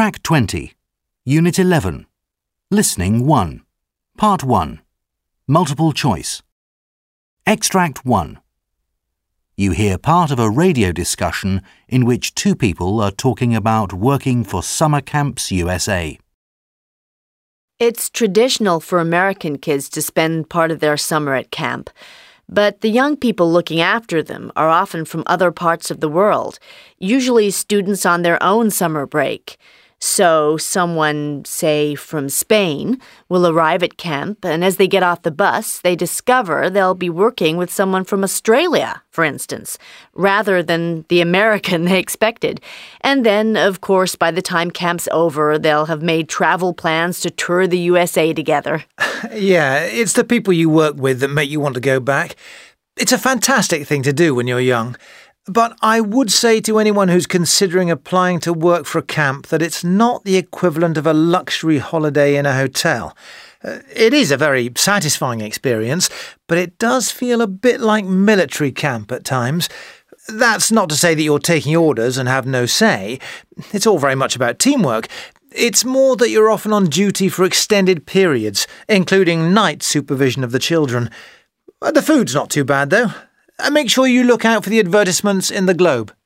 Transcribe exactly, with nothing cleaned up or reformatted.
Track twenty, Unit eleven, Listening one, Part one, Multiple Choice. Extract one. You hear part of a radio discussion in which two people are talking about working for Summer Camps U S A. It's traditional for American kids to spend part of their summer at camp, but the young people looking after them are often from other parts of the world, usually students on their own summer break. So someone, say, from Spain, will arrive at camp, and as they get off the bus, they discover they'll be working with someone from Australia, for instance, rather than the American they expected. And then, of course, by the time camp's over, they'll have made travel plans to tour the U S A together. Yeah, it's the people you work with that make you want to go back. It's a fantastic thing to do when you're young. But I would say to anyone who's considering applying to work for a camp that it's not the equivalent of a luxury holiday in a hotel. Uh, it is a very satisfying experience, but it does feel a bit like military camp at times. That's not to say that you're taking orders and have no say. It's all very much about teamwork. It's more that you're often on duty for extended periods, including night supervision of the children. The food's not too bad, though. And make sure you look out for the advertisements in the Globe.